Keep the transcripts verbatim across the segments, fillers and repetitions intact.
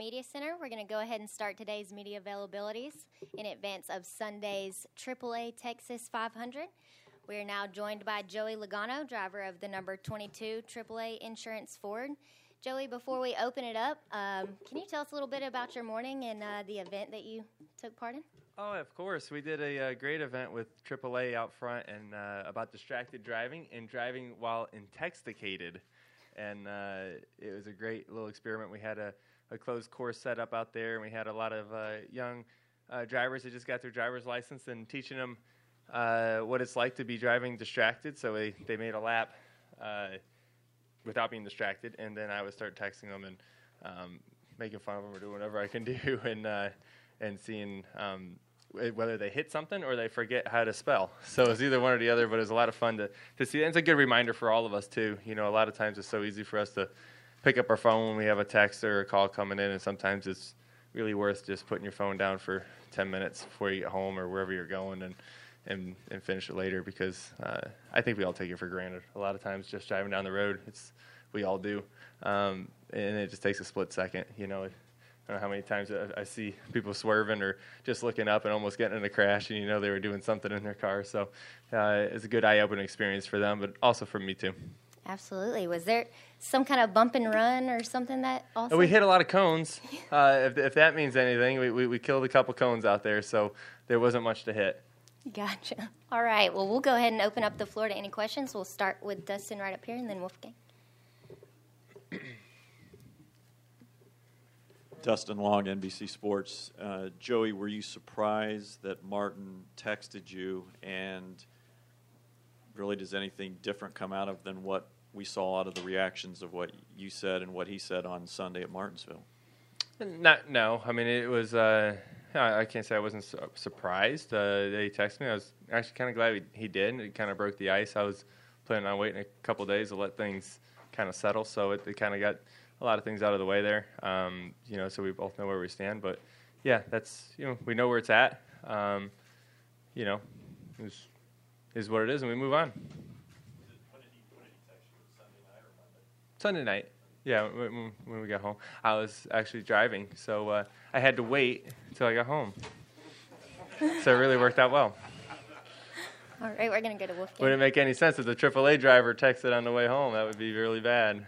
Media Center. We're going to go ahead and start today's media availabilities in advance of Sunday's triple A Texas five hundred. We are now joined by Joey Logano, driver of the number twenty-two triple A Insurance Ford. Joey, before we open it up, um, can you tell us a little bit about your morning and uh, the event that you took part in? Oh, of course. We did a, a great event with triple A out front and uh, about distracted driving and driving while intoxicated. And uh, it was a great little experiment. We had a, a closed course set up out there, and we had a lot of uh, young uh, drivers that just got their driver's license and teaching them uh, what it's like to be driving distracted. So they, they made a lap uh, without being distracted, and then I would start texting them and um, making fun of them or doing whatever I can do, and uh, and seeing um, whether they hit something or they forget how to spell. So it's either one or the other, but it was a lot of fun to, to see. And it's a good reminder for all of us, too. You know, a lot of times it's so easy for us to pick up our phone when we have a text or a call coming in, and sometimes it's really worth just putting your phone down for ten minutes before you get home or wherever you're going and and, and finish it later, because uh, I think we all take it for granted. A lot of times just driving down the road, it's we all do, um, and it just takes a split second, you know. I don't know how many times I, I see people swerving or just looking up and almost getting in a crash, and you know they were doing something in their car. So uh, it's a good eye-opening experience for them, but also for me too. Absolutely. Was there some kind of bump and run or something that also? We hit a lot of cones. Uh, if, if that means anything, we, we, we killed a couple cones out there, so there wasn't much to hit. Gotcha. All right. Well, we'll go ahead and open up the floor to any questions. We'll start with Dustin right up here, and then Wolfgang. Dustin Long, N B C Sports. Uh, Joey, were you surprised that Martin texted you, and really does anything different come out of than what we saw out of the reactions of what you said and what he said on Sunday at Martinsville? Not, no. I mean, it was, uh, I, I can't say I wasn't su- surprised uh, that he texted me. I was actually kind of glad he, he did. It kind of broke the ice. I was planning on waiting a couple days to let things kind of settle, so it, it kind of got a lot of things out of the way there, um, you know, so we both know where we stand. But, yeah, that's, you know, we know where it's at. Um, you know, is is what it is, and we move on. When did he, when did he text you? Sunday night or Monday? Sunday night, yeah, when, when we got home. I was actually driving, so uh, I had to wait until I got home. So it really worked out well. All right, we're going to go to Wolfgang. Wouldn't make any sense if the triple A driver texted on the way home. That would be really bad.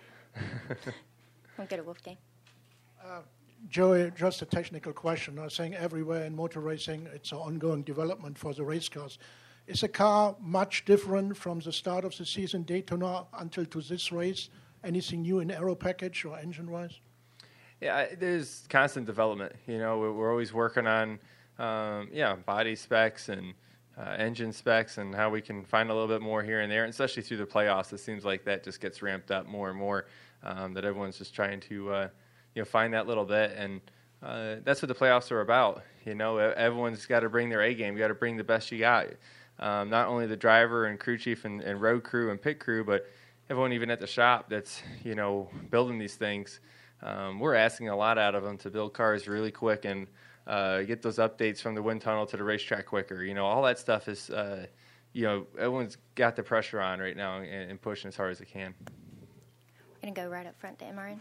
We'll go to Wolfgang. Uh, Joey, just a technical question. I was saying everywhere in motor racing, it's an ongoing development for the race cars. Is the car much different from the start of the season, Daytona, until to this race? Anything new in aero package or engine-wise? Yeah, there's constant development. You know, we're, we're always working on, um, yeah, body specs and uh, engine specs and how we can find a little bit more here and there, and especially through the playoffs. It seems like that just gets ramped up more and more, um, that everyone's just trying to, uh, you know, find that little bit. And uh, that's what the playoffs are about. You know, everyone's got to bring their A game. You got to bring the best you got. Um, not only the driver and crew chief and, and road crew and pit crew, but everyone even at the shop that's, you know, building these things. Um, we're asking a lot out of them to build cars really quick and uh, get those updates from the wind tunnel to the racetrack quicker. You know, all that stuff is, uh, you know, everyone's got the pressure on right now and, and pushing as hard as they can. We're going to go right up front to M R N.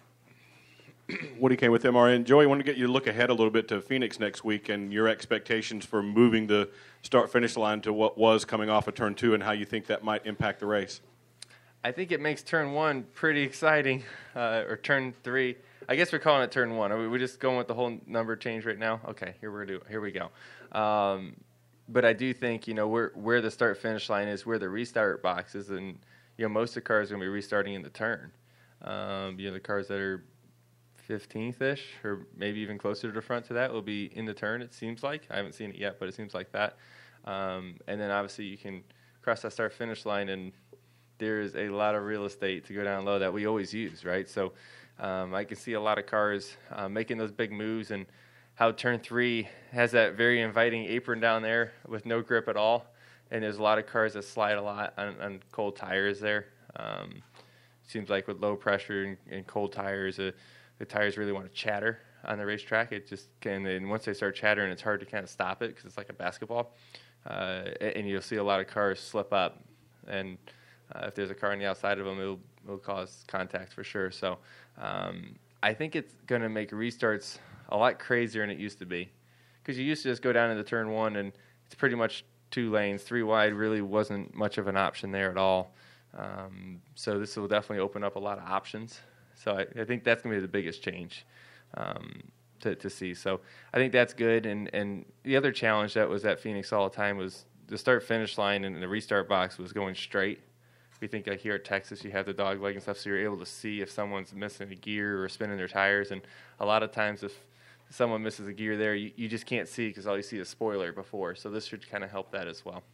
Woody Kane with M R N. Joey, I want to get you to look ahead a little bit to Phoenix next week and your expectations for moving the start-finish line to what was coming off of turn two and how you think that might impact the race. I think it makes turn one pretty exciting, uh, or turn three. I guess we're calling it turn one. Are we we're just going with the whole number change right now? Okay, here we do. Here we go. Um, but I do think, you know, where where the start-finish line is, where the restart box is, and you know, most of the cars are going to be restarting in the turn. Um, you know, the cars that are fifteenth-ish, or maybe even closer to the front to that, will be in the turn, it seems like. I haven't seen it yet, but it seems like that. Um, and then, obviously, you can cross that start-finish line, and there's a lot of real estate to go down low that we always use, right? So um, I can see a lot of cars uh, making those big moves, and how turn three has that very inviting apron down there with no grip at all. And there's a lot of cars that slide a lot on, on cold tires there. Um, seems like with low pressure and, and cold tires, uh, the tires really want to chatter on the racetrack. It just can, and once they start chattering, it's hard to kind of stop it because it's like a basketball. Uh, and you'll see a lot of cars slip up, and uh, if there's a car on the outside of them, it'll, it'll cause contact for sure. So um, I I think it's going to make restarts a lot crazier than it used to be. Because you used to just go down into turn one, and it's pretty much two lanes. Three wide really wasn't much of an option there at all. Um, so this will definitely open up a lot of options. So I, I think that's going to be the biggest change um, to, to see. So I think that's good. And, and the other challenge that was at Phoenix all the time was the start-finish line and the restart box was going straight. We think like here at Texas, you have the dog leg and stuff, so you're able to see if someone's missing a gear or spinning their tires. And a lot of times if someone misses a gear there, you, you just can't see because all you see is spoiler before. So this should kind of help that as well.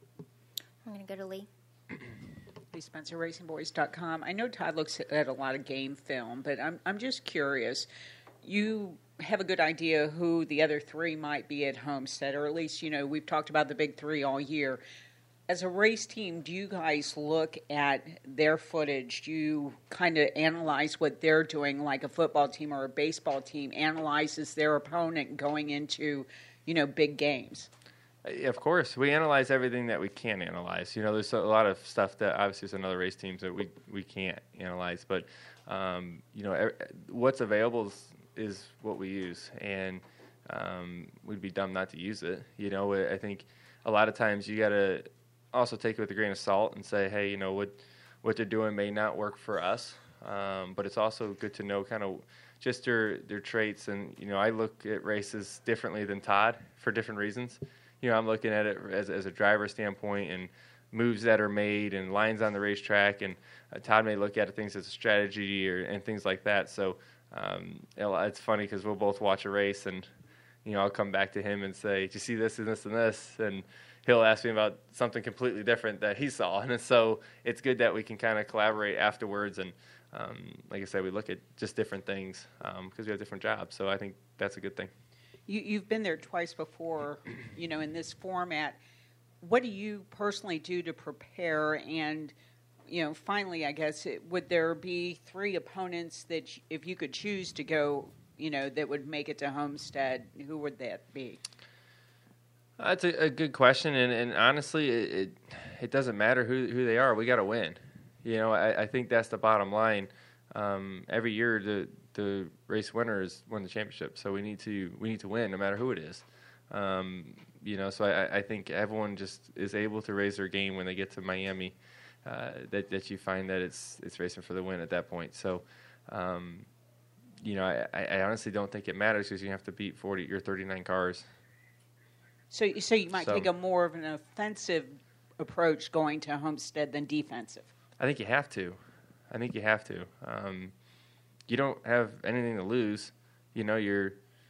I'm going to go to Lee. Lee Spencer, Racing Boys dot com. I know Todd looks at a lot of game film, but I'm I'm just curious. You have a good idea who the other three might be at Homestead, or at least, you know, we've talked about the big three all year. As a race team, do you guys look at their footage? Do you kind of analyze what they're doing, like a football team or a baseball team analyzes their opponent going into, you know, big games? Of course, we analyze everything that we can analyze. You know, there's a lot of stuff that obviously there's another race teams that we, we can't analyze, but um, you know, er, what's available is, is what we use, and um, we'd be dumb not to use it. You know, I think a lot of times you got to also take it with a grain of salt and say, hey, you know, what what they're doing may not work for us, um, but it's also good to know kind of just their their traits. And you know, I look at races differently than Todd for different reasons. You know, I'm looking at it as, as a driver standpoint and moves that are made and lines on the racetrack. And uh, Todd may look at it, things as a strategy or and things like that. So um, it's funny because we'll both watch a race and, you know, I'll come back to him and say, did you see this and this and this? And he'll ask me about something completely different that he saw. And so it's good that we can kind of collaborate afterwards. And um, like I said, we look at just different things because um, we have different jobs. So I think that's a good thing. You, you've been there twice before, you know, in this format. What do you personally do to prepare? And, you know, finally, I guess, it, would there be three opponents that, if you could choose to go, you know, that would make it to Homestead, who would that be? That's a, a good question, and, and honestly, it, it it doesn't matter who who they are. We got to win. You know, I, I think that's the bottom line. Um, every year, the the race winners win the championship, so we need to we need to win no matter who it is. Um, you know, so I, I think everyone just is able to raise their game when they get to Miami. Uh, that that you find that it's it's racing for the win at that point. So, um, you know, I, I honestly don't think it matters because you have to beat forty or thirty-nine cars. So, so you might So- take a more of an offensive approach going to Homestead than defensive. I think you have to. I think you have to. Um, you don't have anything to lose. You know, you're,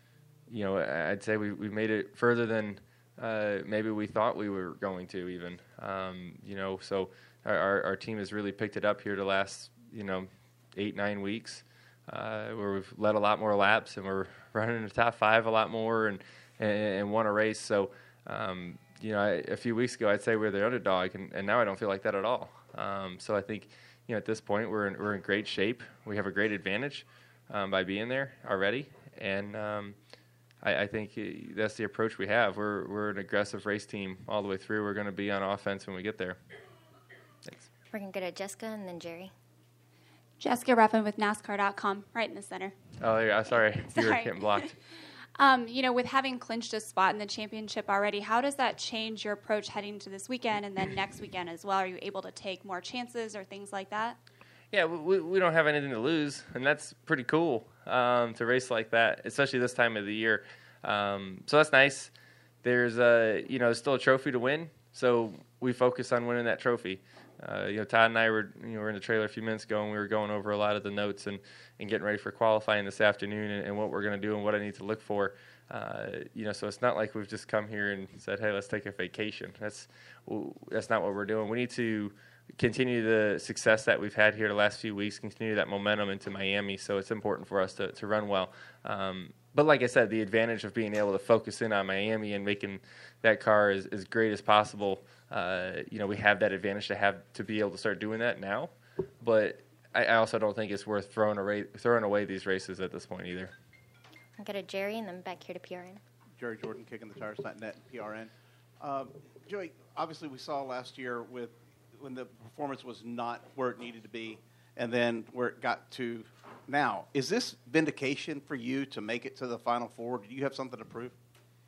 you know, I'd say we we made it further than uh, maybe we thought we were going to even. Um, you know, so our, our our team has really picked it up here the last, you know, eight, nine weeks, uh, where we've led a lot more laps and we're running in the top five a lot more and, and, and won a race. So, um, you know, I, a few weeks ago I'd say we we're the underdog, and, and now I don't feel like that at all. Um, so I think, you know, at this point we're in, we're in great shape. We have a great advantage um, by being there already, and um, I, I think that's the approach we have. We're we're an aggressive race team all the way through. We're going to be on offense when we get there. Thanks. We're going to go to Jessica and then Jerry. Jessica Ruffin with NASCAR dot com, right in the center. Oh, yeah, sorry, you were Sorry. getting blocked. Um, you know, with having clinched a spot in the championship already, how does that change your approach heading to this weekend and then next weekend as well? Are you able to take more chances or things like that? Yeah, we, we don't have anything to lose, and that's pretty cool um, to race like that, especially this time of the year. Um, so that's nice. There's a, you know, still a trophy to win, so we focus on winning that trophy. Uh, you know, Todd and I were, you know, were in the trailer a few minutes ago, and we were going over a lot of the notes and, and getting ready for qualifying this afternoon and, and what we're going to do and what I need to look for. Uh, you know, so it's not like we've just come here and said, hey, let's take a vacation. That's that's not what we're doing. We need to continue the success that we've had here the last few weeks, continue that momentum into Miami, so it's important for us to, to run well. Um, but like I said, the advantage of being able to focus in on Miami and making that car as, as great as possible, uh, you know, we have that advantage to have to be able to start doing that now. But I, I also don't think it's worth throwing away, throwing away these races at this point either. I'll go to Jerry and then back here to P R N. Jerry Jordan, kicking the tires dot net, P R N. Um, Joey, obviously we saw last year with when the performance was not where it needed to be, and then where it got to Now, is this vindication for you to make it to the Final Four? Do you have something to prove?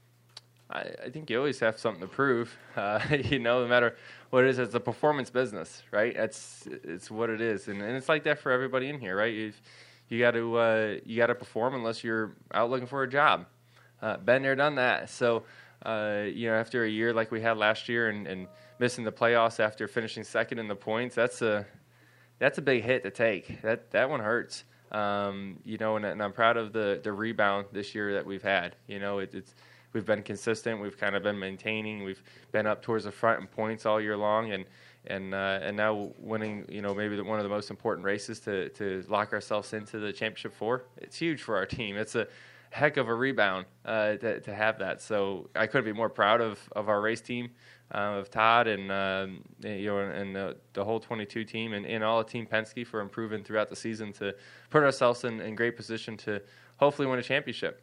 I, I think you always have something to prove. Uh, you know, no matter what it is, it's a performance business, right? It's it's what it is, and, and it's like that for everybody in here, right? You've, you got to uh, you got to perform unless you're out looking for a job. Uh, been there, done that. So, uh, you know, after a year like we had last year, and, and missing the playoffs after finishing second in the points, that's a that's a big hit to take. That that one hurts. Um, you know, and, and I'm proud of the the rebound this year that we've had. You know, it, it's. We've been consistent. We've kind of been maintaining. We've been up towards the front in points all year long, and and uh, and now winning. You know, maybe the, one of the most important races to to lock ourselves into the championship four. It's huge for our team. It's a heck of a rebound uh, to to have that. So I couldn't be more proud of, of our race team, uh, of Todd and um, you know and the, the whole twenty-two team and, and all of Team Penske for improving throughout the season to put ourselves in, in great position to hopefully win a championship.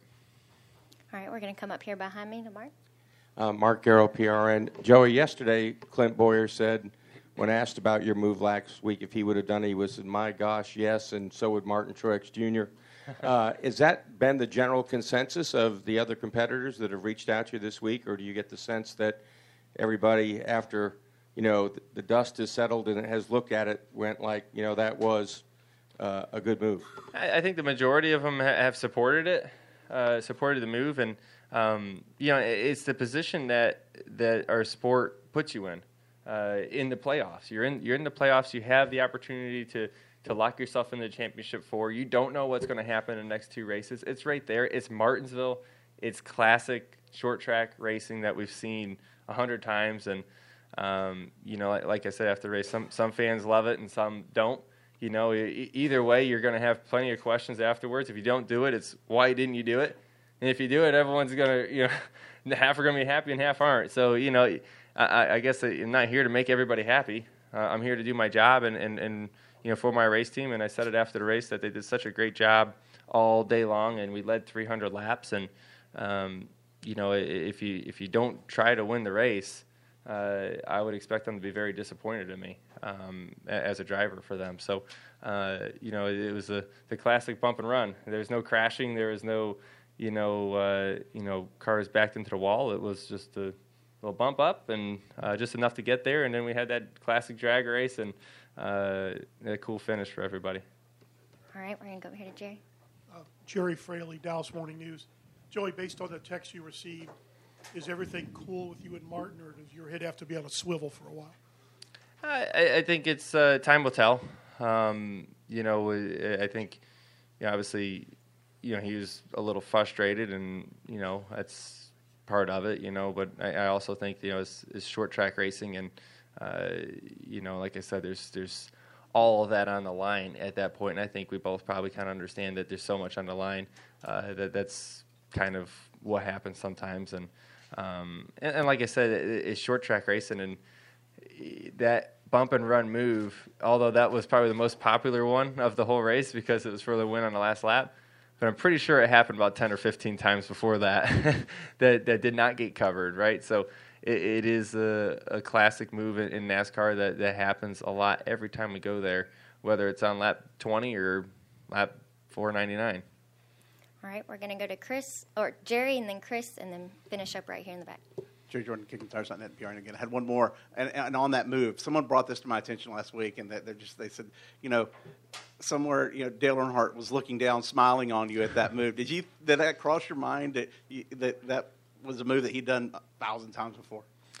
All right, we're going to come up here behind me to Mark. Uh, Mark Garrow, P R N. Joey, yesterday Clint Boyer said, when asked about your move last week, if he would have done it, he was, my gosh, yes, and so would Martin Truex Junior Uh, has that been the general consensus of the other competitors that have reached out to you this week, or do you get the sense that everybody, after you know the, the dust has settled and has looked at it, went like, you know, that was uh, a good move? I, I think the majority of them ha- have supported it. Uh, supported the move, and um, you know it's the position that that our sport puts you in uh, in the playoffs. You're in you're in the playoffs. You have the opportunity to to lock yourself in the championship four. You don't know what's going to happen in the next two races. It's right there. It's Martinsville. It's classic short track racing that we've seen a hundred times, and um, you know, like, like I said after the race, some some fans love it and some don't. You know, e- either way, you're going to have plenty of questions afterwards. If you don't do it, it's why didn't you do it? And if you do it, everyone's going to, you know, half are going to be happy and half aren't. So, you know, I, I guess I'm not here to make everybody happy. Uh, I'm here to do my job and, and, and, you know, for my race team. And I said it after the race that they did such a great job all day long, and we led three hundred laps. And, um, you know, if you if you don't try to win the race, uh, I would expect them to be very disappointed in me. Um, as a driver for them. So, uh, you know, it, it was a, the classic bump and run. There was no crashing. There was no, you know, uh, you know, cars backed into the wall. It was just a little bump up and uh, just enough to get there. And then we had that classic drag race and uh, a cool finish for everybody. All right, we're going to go over here to Jerry. Uh, Jerry Fraley, Dallas Morning News. Joey, based on the text you received, is everything cool with you and Martin, or does your head have to be on a swivel for a while? I, I think it's uh, time will tell. Um, you know, I think, you know, obviously, you know, he was a little frustrated, and you know that's part of it. You know, but I, I also think you know it's, it's short track racing, and uh, you know, like I said, there's there's all of that on the line at that point, and I think we both probably kind of understand that there's so much on the line uh, that that's kind of what happens sometimes, and um, and, and like I said, it, it's short track racing, and that bump and run move, although that was probably the most popular one of the whole race because it was for the win on the last lap, but I'm pretty sure it happened about ten or fifteen times before that that, that did not get covered, right? So it, it is a, a classic move in, in NASCAR that, that happens a lot every time we go there, whether it's on lap twenty or lap four ninety-nine. All right, we're going to go to Chris, or Jerry, and then Chris, and then finish up right here in the back. Jerry Jordan, Kicking Tires dot net and P R N again. I had one more, and, and on that move, someone brought this to my attention last week, and they just they said, you know, somewhere, you know, Dale Earnhardt was looking down, smiling on you at that move. Did you did that cross your mind that you, that that was a move that he'd done a thousand times before?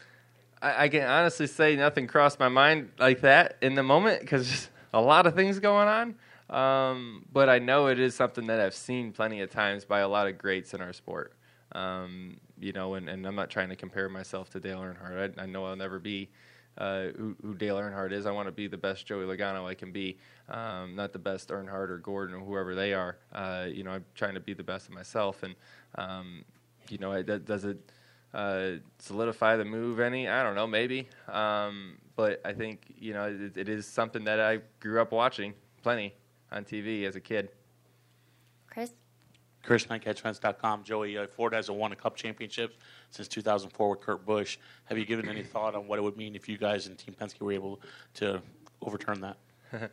I, I can honestly say nothing crossed my mind like that in the moment because there's a lot of things going on. Um, but I know it is something that I've seen plenty of times by a lot of greats in our sport. Um, you know, and, and I'm not trying to compare myself to Dale Earnhardt. I, I know I'll never be uh, who, who Dale Earnhardt is. I want to be the best Joey Logano I can be, um, not the best Earnhardt or Gordon or whoever they are. Uh, you know, I'm trying to be the best of myself. And, um, you know, it, does it uh, solidify the move any? I don't know, maybe. Um, but I think, you know, it, it is something that I grew up watching plenty on T V as a kid. Chris? Chris, nine catch fence dot com. Joey, uh, Ford hasn't won a Cup championship since two thousand four with Kurt Busch. Have you given any thought on what it would mean if you guys and Team Penske were able to overturn that?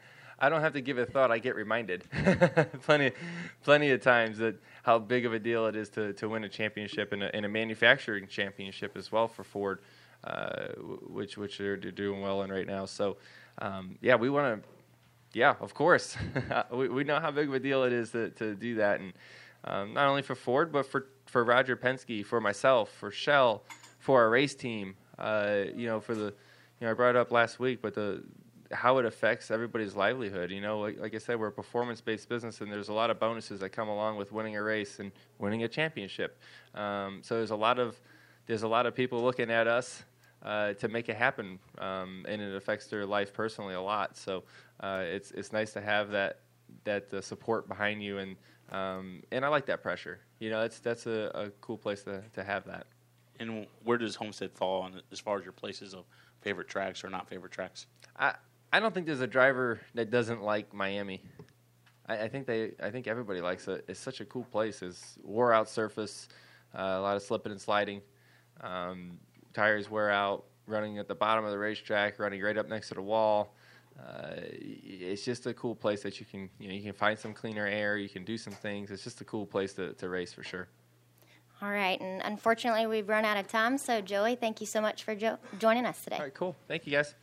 I don't have to give it thought. I get reminded plenty, plenty of times that how big of a deal it is to, to win a championship and a, and a manufacturing championship as well for Ford, uh, which which they're doing well in right now. So, um, yeah, we want to. Yeah, of course. we, we know how big of a deal it is to, to do that, and um, not only for Ford, but for, for Roger Penske, for myself, for Shell, for our race team. Uh, you know, for the, you know, I brought it up last week, but the how it affects everybody's livelihood. You know, like, like I said, we're a performance-based business, and there's a lot of bonuses that come along with winning a race and winning a championship. Um, so there's a lot of there's a lot of people looking at us uh, to make it happen, um, and it affects their life personally a lot. So. Uh, it's it's nice to have that that uh, support behind you, and um, and I like that pressure. You know, that's that's a, a cool place to, to have that. And where does Homestead fall on as far as your places of favorite tracks or not favorite tracks? I I don't think there's a driver that doesn't like Miami. I, I think they I think everybody likes it. It's such a cool place. It's wore out surface, uh, a lot of slipping and sliding. Um, tires wear out. Running at the bottom of the racetrack, running right up next to the wall. Uh, it's just a cool place that you can, you know, you can find some cleaner air. You can do some things. It's just a cool place to, to race for sure. All right, and unfortunately, we've run out of time. So, Joey, thank you so much for jo- joining us today. All right, cool. Thank you, guys.